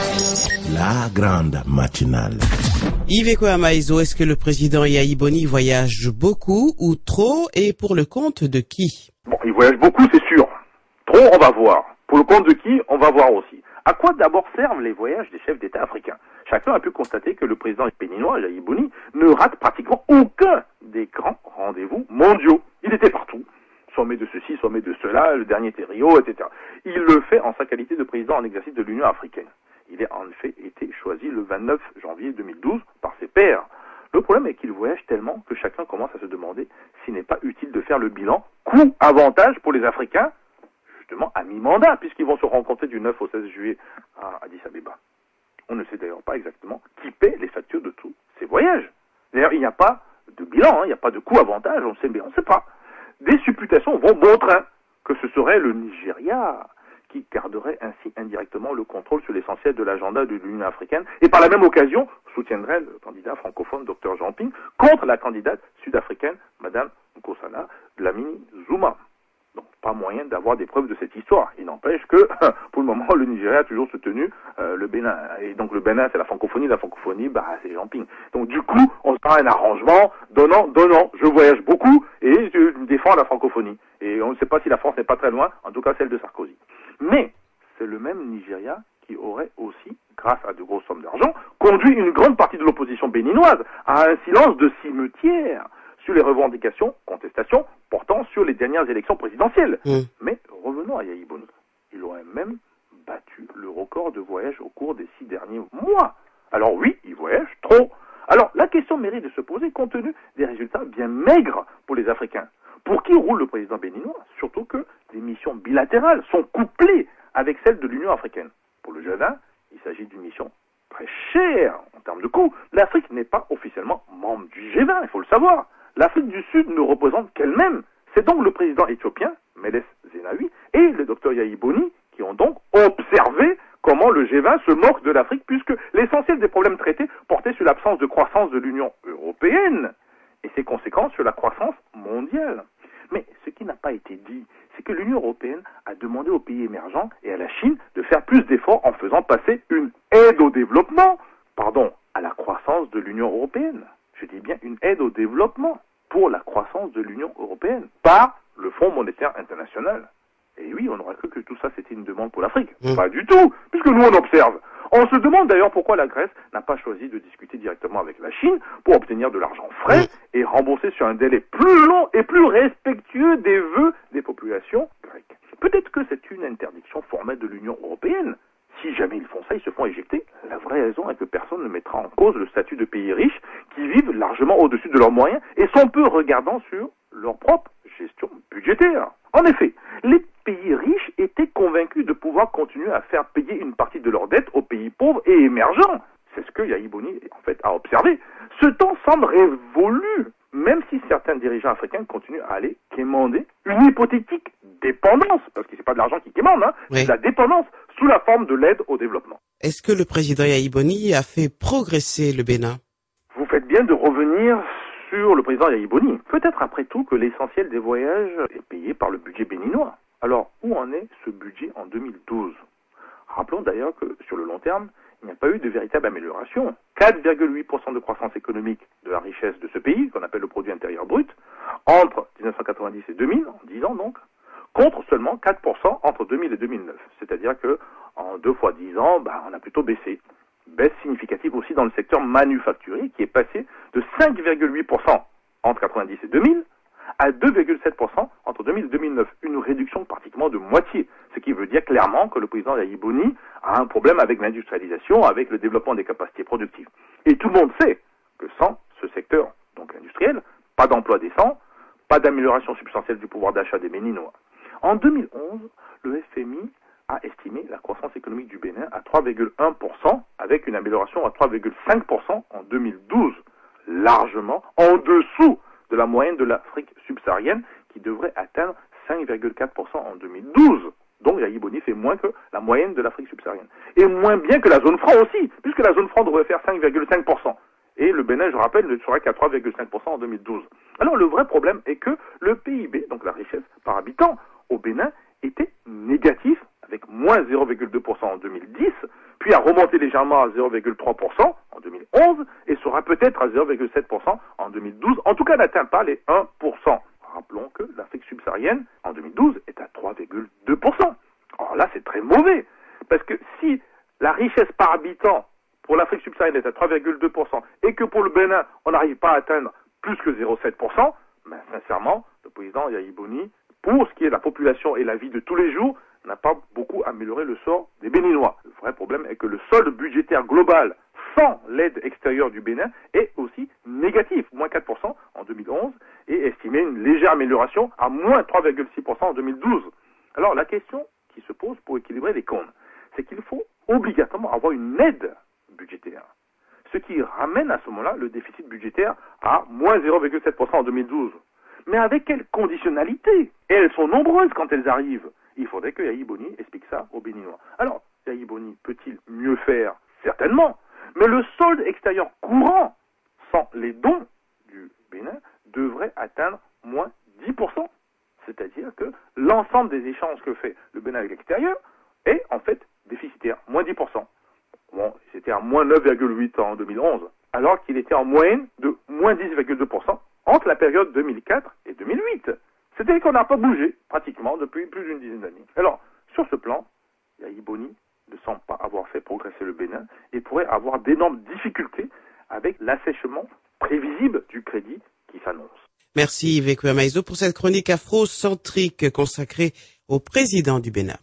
La grande matinale. Yves Kwamaïzo, est-ce que le président Yayi Boni voyage beaucoup ou trop et pour le compte de qui? Bon, il voyage beaucoup, c'est sûr. Trop, on va voir. Pour le compte de qui, on va voir aussi. À quoi d'abord servent les voyages des chefs d'État africains? Chacun a pu constater que le président béninois, Yayi Boni, ne rate pratiquement aucun des grands rendez-vous mondiaux. Il était partout. Sommet de ceci, sommet de cela, le dernier était Rio, etc. Il le fait en sa qualité de président en exercice de l'Union africaine. Il a en effet été choisi le 29 janvier 2012 par ses pairs. Le problème est qu'il voyage tellement que chacun commence à se demander s'il n'est pas utile de faire le bilan coût-avantage pour les Africains, justement à mi-mandat, puisqu'ils vont se rencontrer du 9 au 16 juillet à Addis Abeba. On ne sait d'ailleurs pas exactement qui paie les factures de tous ces voyages. D'ailleurs, il n'y a pas de bilan, il n'y a pas de coût-avantage, on ne sait pas. Des supputations vont bon train que ce serait le Nigeria qui garderait ainsi indirectement le contrôle sur l'essentiel de l'agenda de l'Union africaine et par la même occasion soutiendrait le candidat francophone Dr Jean Ping contre la candidate sud-africaine Madame Nkosana Dlamini Zuma. Donc pas moyen d'avoir des preuves de cette histoire. Il n'empêche que pour le moment le Nigeria a toujours soutenu le Bénin. Et donc le Bénin c'est la francophonie c'est Jean Ping. Donc du coup on se prend un arrangement donnant. Je voyage beaucoup et je défends la francophonie. Et on ne sait pas si la France n'est pas très loin, en tout cas celle de Sarkozy. Mais c'est le même Nigeria qui aurait aussi, grâce à de grosses sommes d'argent, conduit une grande partie de l'opposition béninoise à un silence de cimetière sur les revendications, contestations portant sur les dernières élections présidentielles. Mais revenons à Yayi Boni. Il aurait même battu le record de voyage au cours des 6 derniers mois. Alors oui, il voyage trop. Alors la question mérite de se poser compte tenu des résultats bien maigres pour les Africains. Pour qui roule le président béninois? Surtout que les missions bilatérales sont couplées avec celles de l'Union africaine. Pour le G20, il s'agit d'une mission très chère en termes de coût. L'Afrique n'est pas officiellement membre du G20, il faut le savoir. L'Afrique du Sud ne représente qu'elle-même. C'est donc le président éthiopien, Meles Zenawi, et le docteur Yayi Boni qui ont donc observé comment le G20 se moque de l'Afrique puisque l'essentiel des problèmes traités portait sur l'absence de croissance de l'Union européenne et ses conséquences sur la croissance mondiale. Mais ce qui n'a pas été dit, c'est que l'Union européenne a demandé aux pays émergents et à la Chine de faire plus d'efforts en faisant passer une aide au développement, à la croissance de l'Union européenne. Je dis bien une aide au développement pour la croissance de l'Union européenne, par le Fonds monétaire international. Et oui, on aurait cru que tout ça c'était une demande pour l'Afrique. Pas du tout, puisque nous on observe. On se demande d'ailleurs pourquoi la Grèce n'a pas choisi de discuter directement avec la Chine pour obtenir de l'argent frais et rembourser sur un délai plus long et plus respectueux des vœux des populations grecques. Peut-être que c'est une interdiction formelle de l'Union européenne. Si jamais ils font ça, ils se font éjecter. La vraie raison est que personne ne mettra en cause le statut de pays riches qui vivent largement au-dessus de leurs moyens et sont peu regardants sur leur propre gestion budgétaire. En effet, les pays riches étaient convaincus de pouvoir continuer à faire payer une partie de leurs dettes aux pays pauvres et émergents. C'est ce que Yayi Boni, en fait, a observé. Ce temps semble révolu, même si certains dirigeants africains continuent à aller quémander une hypothétique dépendance, parce que c'est pas de l'argent qui quémande, c'est de la dépendance sous la forme de l'aide au développement. Est-ce que le président Yayi Boni a fait progresser le Bénin? Vous faites bien de revenir sur le président Yayi Boni. Peut-être après tout que l'essentiel des voyages est payé par le budget béninois. Alors, où en est ce budget en 2012? Rappelons d'ailleurs que, sur le long terme, il n'y a pas eu de véritable amélioration. 4,8% de croissance économique de la richesse de ce pays, qu'on appelle le produit intérieur brut, entre 1990 et 2000, en 10 ans donc, contre seulement 4% entre 2000 et 2009. C'est-à-dire que en 2 fois 10 ans, on a plutôt baissé. Baisse significative aussi dans le secteur manufacturier qui est passé de 5,8% entre 90 et 2000 à 2,7% entre 2000 et 2009. Une réduction pratiquement de moitié. Ce qui veut dire clairement que le président Yayi Boni a un problème avec l'industrialisation, avec le développement des capacités productives. Et tout le monde sait que sans ce secteur donc industriel, pas d'emploi décent, pas d'amélioration substantielle du pouvoir d'achat des Béninois. En 2011, le FMI a estimé la croissance économique du Bénin à 3,1% avec une amélioration à 3,5% en 2012, largement en dessous de la moyenne de l'Afrique subsaharienne qui devrait atteindre 5,4% en 2012. Donc Yayi Boni fait moins que la moyenne de l'Afrique subsaharienne. Et moins bien que la zone franc aussi, puisque la zone franc devrait faire 5,5%. Et le Bénin, je rappelle, ne sera qu'à 3,5% en 2012. Alors le vrai problème est que le PIB, donc la richesse par habitant au Bénin, était négatif, avec moins 0,2% en 2010, puis a remonté légèrement à 0,3% en 2011 et sera peut-être à 0,7% en 2012. En tout cas, n'atteint pas les 1%. Rappelons que l'Afrique subsaharienne, en 2012, est à 3,2%. Alors là, c'est très mauvais, parce que si la richesse par habitant pour l'Afrique subsaharienne est à 3,2% et que pour le Bénin, on n'arrive pas à atteindre plus que 0,7%, ben, sincèrement, le président Yahi Boni, pour ce qui est de la population et la vie de tous les jours, n'a pas beaucoup amélioré le sort des Béninois. Le vrai problème est que le solde budgétaire global sans l'aide extérieure du Bénin est aussi négatif, moins 4% en 2011, et estimé une légère amélioration à moins 3,6% en 2012. Alors la question qui se pose pour équilibrer les comptes, c'est qu'il faut obligatoirement avoir une aide budgétaire, ce qui ramène à ce moment-là le déficit budgétaire à moins 0,7% en 2012. Mais avec quelles conditionnalités? Et elles sont nombreuses quand elles arrivent. Il faudrait que Yahi Boni explique ça aux Béninois. Alors, Yahi Boni peut-il mieux faire? Certainement. Mais le solde extérieur courant, sans les dons du Bénin, devrait atteindre moins 10%. C'est-à-dire que l'ensemble des échanges que fait le Bénin avec l'extérieur est en fait déficitaire, moins 10%. Bon, c'était à moins 9,8% en 2011, alors qu'il était en moyenne de moins 10,2% entre la période 2004 et 2008. C'est-à-dire qu'on n'a pas bougé, pratiquement, depuis plus d'une dizaine d'années. Alors, sur ce plan, Yahi Boni ne semble pas avoir fait progresser le Bénin et pourrait avoir d'énormes difficultés avec l'assèchement prévisible du crédit qui s'annonce. Merci Yves Kwamaïzo pour cette chronique afrocentrique consacrée au président du Bénin.